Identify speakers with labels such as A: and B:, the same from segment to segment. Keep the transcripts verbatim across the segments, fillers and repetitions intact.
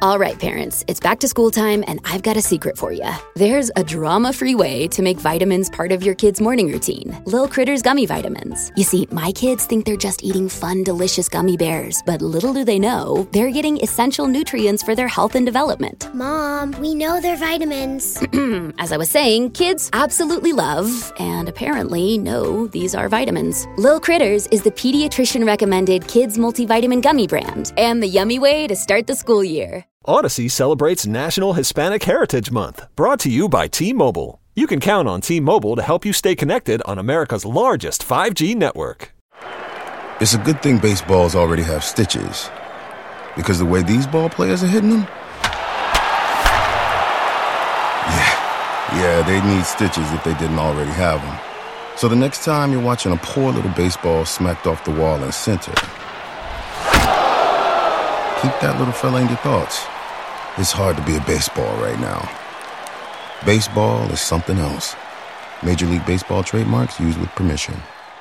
A: All right, parents, it's back to school time, and I've got a secret for you. There's a drama-free way to make vitamins part of your kid's morning routine. Lil Critters Gummy Vitamins. You see, my kids think they're just eating fun, delicious gummy bears, but little do they know, they're getting essential nutrients for their health and development.
B: Mom, we know they're vitamins.
A: As I was saying, kids absolutely love, and apparently know, these are vitamins. Lil Critters is the pediatrician-recommended kids multivitamin gummy brand, and the yummy way to start the school year.
C: Odyssey celebrates National Hispanic Heritage Month, brought to you by T-Mobile. You can count on T-Mobile to help you stay connected on America's largest five G network.
D: It's a good thing baseballs already have stitches, because the way these ball players are hitting them, yeah, yeah, they need stitches if they didn't already have them. So the next time you're watching a poor little baseball smacked off the wall in center, keep that little fella in your thoughts. It's hard to be a baseball right now. Baseball is something else. Major League Baseball trademarks used with permission.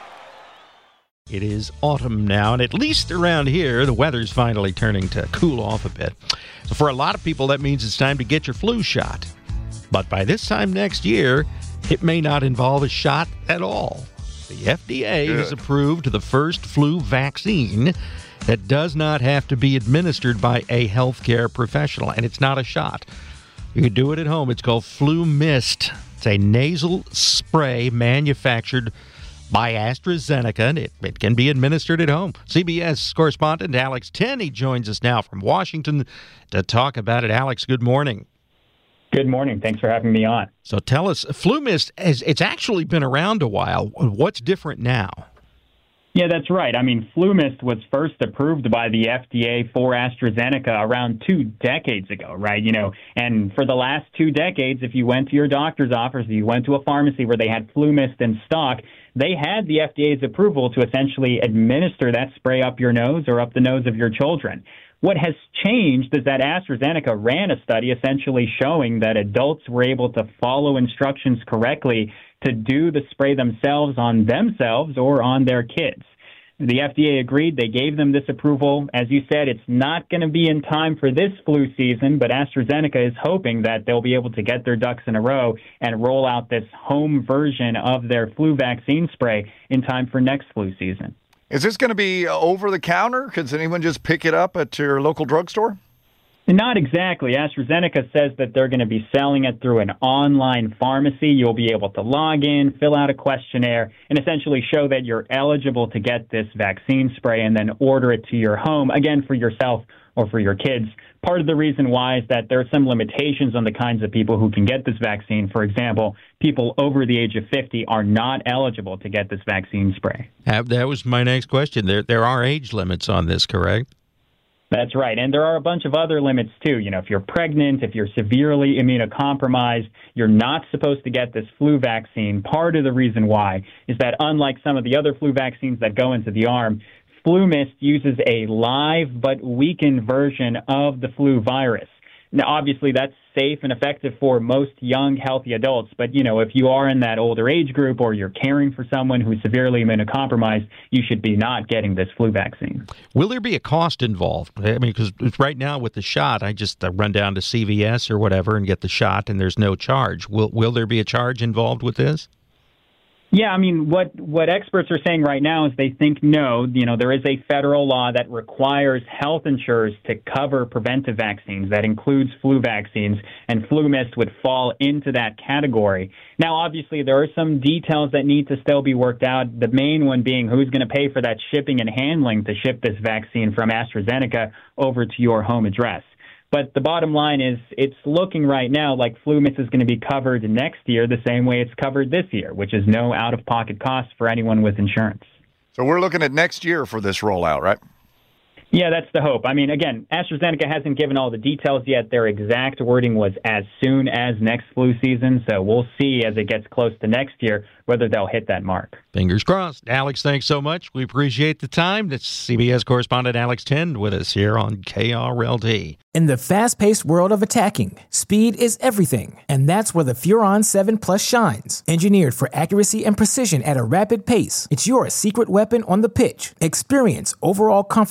E: It is autumn now, and at least around here, the weather's finally turning to cool off a bit. So for a lot of people, that means it's time to get your flu shot. But by this time next year, it may not involve a shot at all. The F D A Good. has approved the first flu vaccine that does not have to be administered by a healthcare professional, and it's not a shot. You can do it at home. It's called FluMist. It's a nasal spray manufactured by AstraZeneca, and it, it can be administered at home. C B S correspondent Alex Tenney joins us now from Washington to talk about it. Alex, good morning.
F: Good morning. Thanks for having me on.
E: So tell us, FluMist, has, it's actually been around a while. What's different now?
F: Yeah, that's right. I mean, FluMist was first approved by the F D A for AstraZeneca around two decades ago, right? You know, and for the last two decades, if you went to your doctor's office, you went to a pharmacy where they had FluMist in stock, they had the F D A's approval to essentially administer that spray up your nose or up the nose of your children. What has changed is that AstraZeneca ran a study essentially showing that adults were able to follow instructions correctly to do the spray themselves on themselves or on their kids. The F D A agreed. They gave them this approval. As you said, it's not going to be in time for this flu season, but AstraZeneca is hoping that they'll be able to get their ducks in a row and roll out this home version of their flu vaccine spray in time for next flu season.
G: Is this going to be over the counter? Can anyone just pick it up at your local drugstore?
F: Not exactly. AstraZeneca says that they're going to be selling it through an online pharmacy. You'll be able to log in, fill out a questionnaire, and essentially show that you're eligible to get this vaccine spray and then order it to your home, again, for yourself or for your kids. Part of the reason why is that there are some limitations on the kinds of people who can get this vaccine. For example, people over the age of fifty are not eligible to get this vaccine spray.
E: That was my next question. There, there are age limits on this, correct?
F: That's right. And there are a bunch of other limits, too. You know, if you're pregnant, if you're severely immunocompromised, you're not supposed to get this flu vaccine. Part of the reason why is that unlike some of the other flu vaccines that go into the arm, FluMist uses a live but weakened version of the flu virus. Now, obviously, that's safe and effective for most young, healthy adults. But, you know, if you are in that older age group or you're caring for someone who's severely immunocompromised, you should be not getting this flu vaccine.
E: Will there be a cost involved? I mean, because right now with the shot, I just uh, run down to C V S or whatever and get the shot, and there's no charge. Will Will there be a charge involved with this?
F: Yeah, I mean, what, what experts are saying right now is they think no. You know, there is a federal law that requires health insurers to cover preventive vaccines. That includes flu vaccines, and FluMist would fall into that category. Now, obviously, there are some details that need to still be worked out, the main one being who's going to pay for that shipping and handling to ship this vaccine from AstraZeneca over to your home address. But the bottom line is it's looking right now like FluMist is going to be covered next year the same way it's covered this year, which is no out-of-pocket cost for anyone with insurance.
G: So we're looking at next year for this rollout, right?
F: Yeah, that's the hope. I mean, again, AstraZeneca hasn't given all the details yet. Their exact wording was as soon as next flu season, so we'll see as it gets close to next year whether they'll hit that mark.
E: Fingers crossed. Alex, thanks so much. We appreciate the time. That's C B S correspondent Alex Tend with us here on K R L D.
H: In the fast-paced world of attacking, speed is everything, and that's where the Furon seven Plus shines. Engineered for accuracy and precision at a rapid pace, it's your secret weapon on the pitch. Experience overall comfort and precision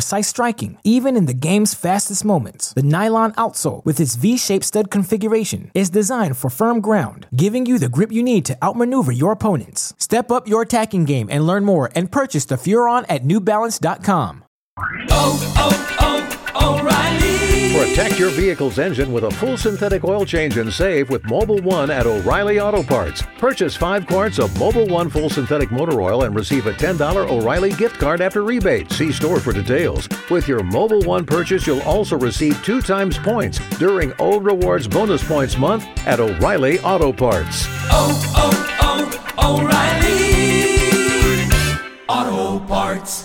H: precise striking, even in the game's fastest moments. The nylon outsole, with its V-shaped stud configuration, is designed for firm ground, giving you the grip you need to outmaneuver your opponents. Step up your attacking game and learn more and purchase the Furon at New Balance dot com.
I: Oh, oh, oh, O'Reilly!
J: Protect your vehicle's engine with a full synthetic oil change and save with Mobil one at O'Reilly Auto Parts. Purchase five quarts of Mobil one full synthetic motor oil and receive a ten dollars O'Reilly gift card after rebate. See store for details. With your Mobil one purchase, you'll also receive two times points during O Rewards Bonus Points Month at O'Reilly Auto Parts.
I: Oh, oh, oh, O'Reilly Auto Parts.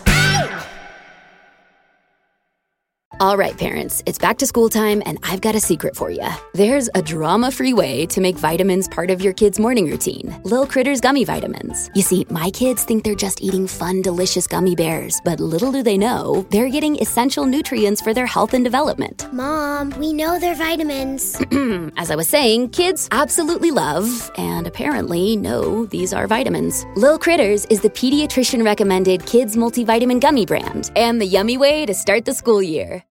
A: All right, parents, it's back to school time, and I've got a secret for you. There's a drama-free way to make vitamins part of your kids' morning routine. Lil Critters Gummy Vitamins. You see, my kids think they're just eating fun, delicious gummy bears, but little do they know, they're getting essential nutrients for their health and development.
B: Mom, we know they're vitamins.
A: As I was saying, kids absolutely love, and apparently know, these are vitamins. Lil Critters is the pediatrician-recommended kids multivitamin gummy brand, and the yummy way to start the school year.